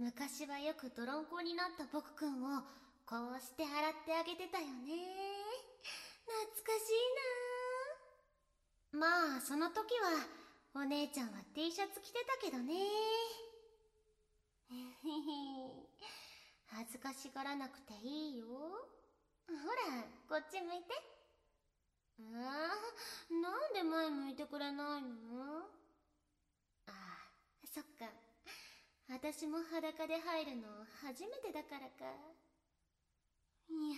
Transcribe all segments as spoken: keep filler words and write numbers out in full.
昔はよく泥んこになった僕くんをこうして洗ってあげてたよね。懐かしいな。まあその時はお姉ちゃんは T シャツ着てたけどね。恥ずかしがらなくていいよ。ほらこっち向いて。ああ、なんで前向いてくれないの？ああ、そっか。私も裸で入るの初めてだからか。いや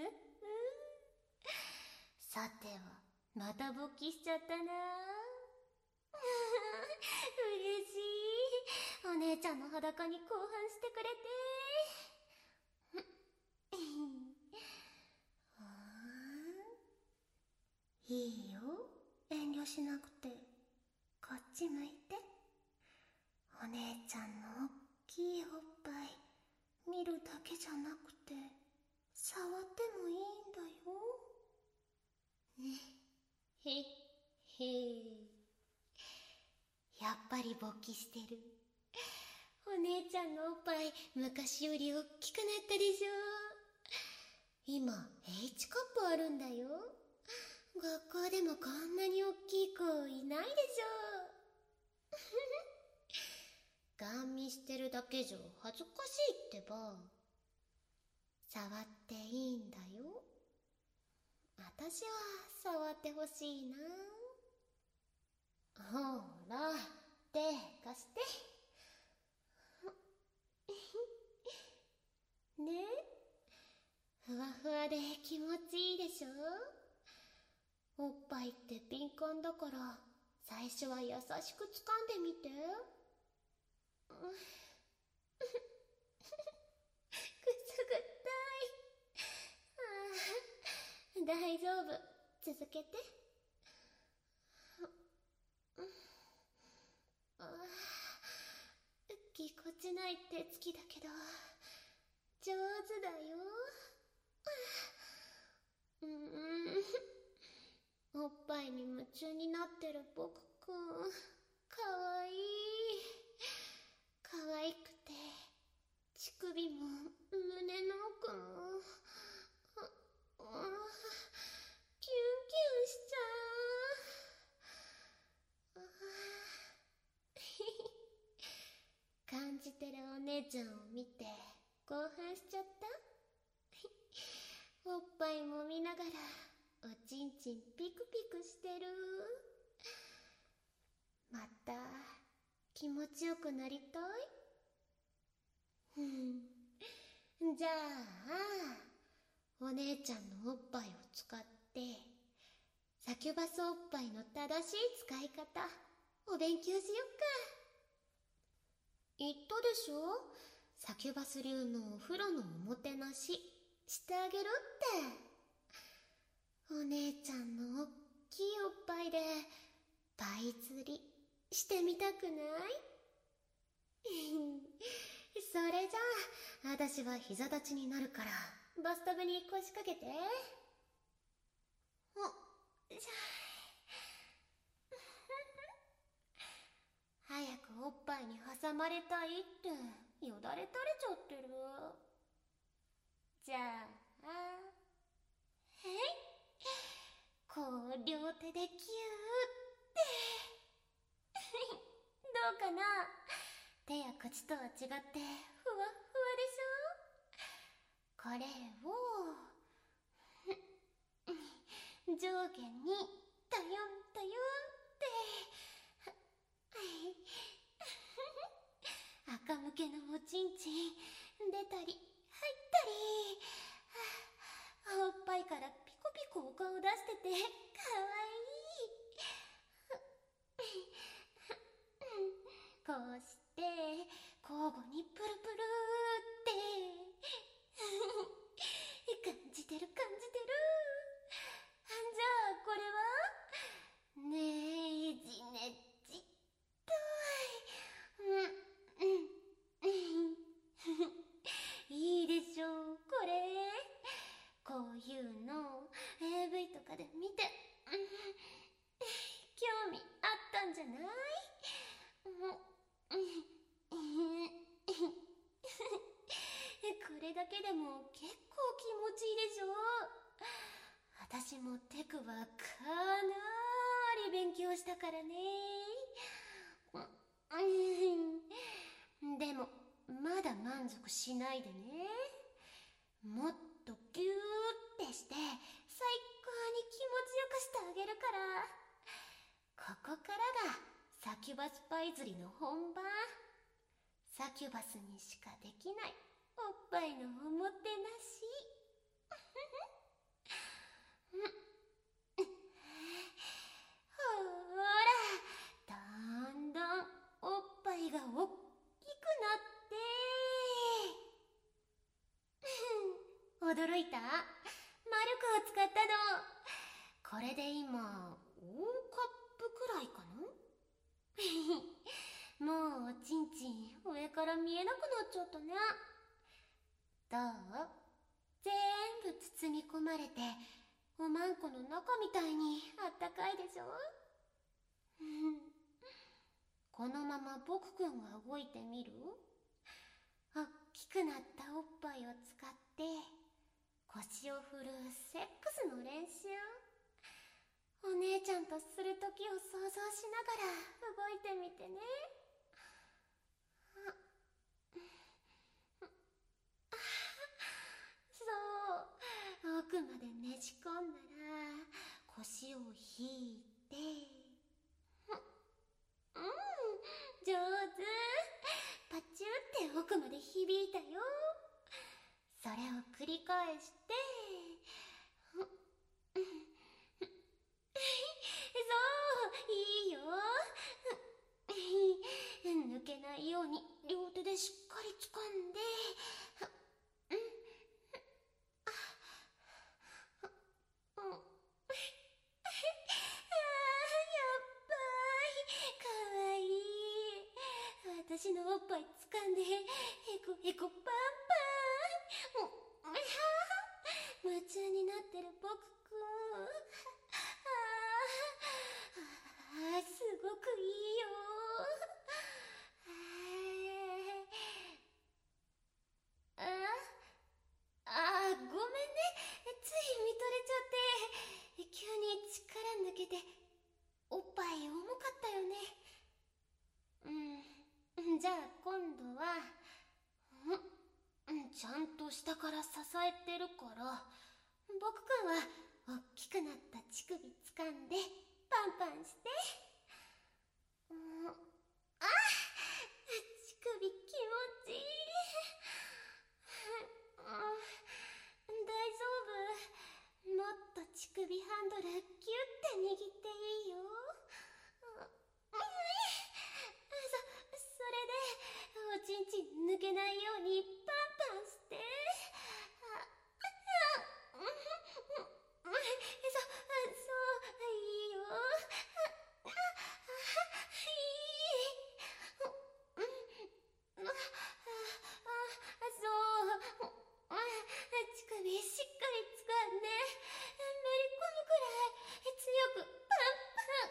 さてはまた勃起しちゃったな。嬉しい。お姉ちゃんの裸に興奮してくれて。いいよ、遠慮しなくて。こっち向いて。お姉ちゃんのおっきいおっぱい見るだけじゃなくて触ってもいいんだよ。へっへ。やっぱり勃起してる。お姉ちゃんのおっぱい昔より大きくなったでしょ。今 H カップあるんだよ。学校でもこんなに大きい子いないでしょ。ガン見してるだけじゃ恥ずかしいってば。触っていいんだよ。私は触ってほしいな。ほら手貸して。ね、ふわふわで気持ちいいでしょ。おっぱいって敏感だから最初は優しく掴んでみて。くすぐったい。ああ、大丈夫、続けて。ああ、ぎこちない手つきだけど上手だよ。うーん、おっぱいに夢中になってる僕くんかわいい。かわいくて乳首も胸の奥もああ、キュンキュンしちゃう。ああ感じてるお姉ちゃんを見て興奮しちゃった。おっぱいも見ながらおちんちんピクピクしてる。また気持ちよくなりたい。じゃあお姉ちゃんのおっぱいを使ってサキュバスおっぱいの正しい使い方お勉強しよっか。言ったでしょ、サキュバス流のお風呂のおもてなししてあげるって。お姉ちゃんのおっきいおっぱいでパイ釣りしてみたくない？それじゃあ私は膝立ちになるからバスタブに腰掛けて。おじゃ早くおっぱいに挟まれたいってよだれ垂れちゃってる。じゃあへい、こう両手でキューってどうかな。手や口とは違ってふわっふわでしょ。これを上下にタヨンタヨンって赤向けのおちんちん出たり入ったり、おっぱいからピコピコお顔出しててかわいい。こうして交互にプルプルって感じてる感じてる。じゃあこれはねえじねじっとい。うんうんいいでしょうこれ。こういうの エーブイ とかで見て興味あったんじゃない？ れだけでも結構気持ちいいでしょ。私もテクはかなり勉強したからね。でもまだ満足しないでね。もっとギューってして最高に気持ちよくしてあげるから。ここからがサキュバスパイ釣りの本番。サキュバスにしかできないおっぱいのおもてなし。ほら、だんだんおっぱいがおっきくなって。驚いた？マルクを使ったの。これで今大カップくらいかな。もうおちんちん上から見えなくなっちゃったね。どう？全部包み込まれておまんこの中みたいにあったかいでしょ。このまま僕くんが動いてみる？おっきくなったおっぱいを使って腰を振るセックスの練習。お姉ちゃんとするときを想像しながら動いてみてね。そう、奥までねじ込んだら腰を引いて、うん、上手。パチュって奥まで響いたよ。それを繰り返して、そういいよ。抜けないように両手でしっかり掴んで、私のおっぱい掴んでエコエコパンパン。夢中になってる僕くん。ああ、すごくいいよ。ああ、ごめんね。つい見とれちゃって。急に力抜けておっぱい重かったよね。うん、じゃあ今度はんちゃんと下から支えてるから僕くんはおっきくなった乳首掴んでパンパンして。うん、あ乳首気持ちいい。うん、大丈夫。もっと乳首ハンドルギュッて握っていいよ。それでおちんちん抜けないようにパンパンして。そ、そういいよ。そう乳首しっかり掴んでめり込むくらい強くパンパン。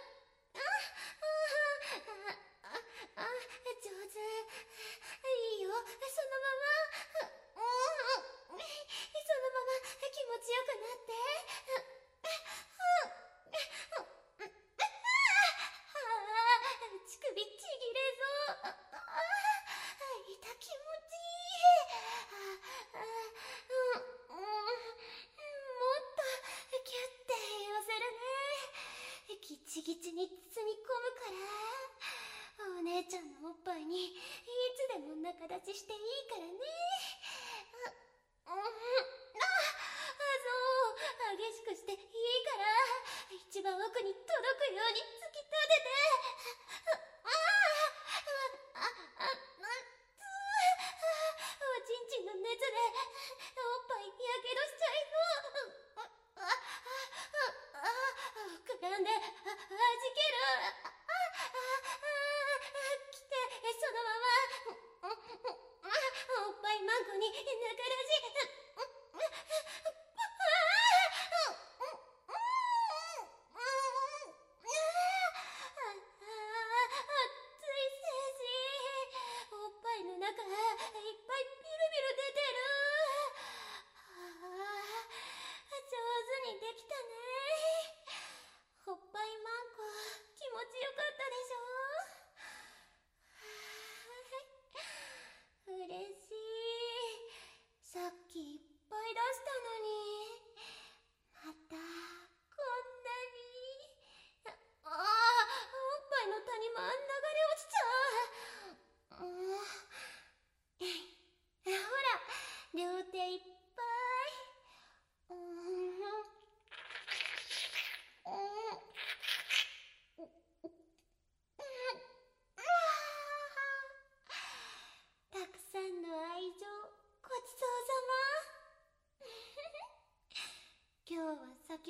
上手。いいよ、そのまま。そのまま気持ちよくなって。乳首ちぎれそう。痛気持ちいい。もっとギュッて寄せるね。ギチギチに包み込むから。お姉ちゃんのおっぱいにいつでも仲立ちしていいからね。そう激しくしていいから一番奥に届くように突き立てて。おちんちんの熱でおっぱいやけどしちゃいそう。膨らんではじける。来てそのままおっぱいマンコにぬからじ。中いっぱいビルビル出てる。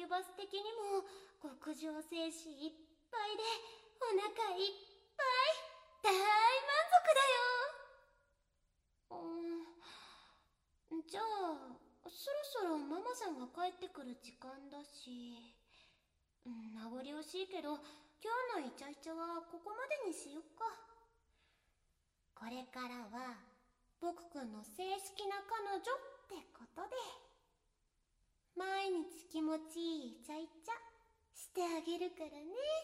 ルバス的にも極上精子いっぱいでお腹いっぱい大満足だよ。うん、じゃあそろそろママさんが帰ってくる時間だし、うん、名残惜しいけど今日のイチャイチャはここまでにしよっか。これからは僕くんの正式な彼女ってことで、毎日気持ちいいイチャイチャしてあげるからね。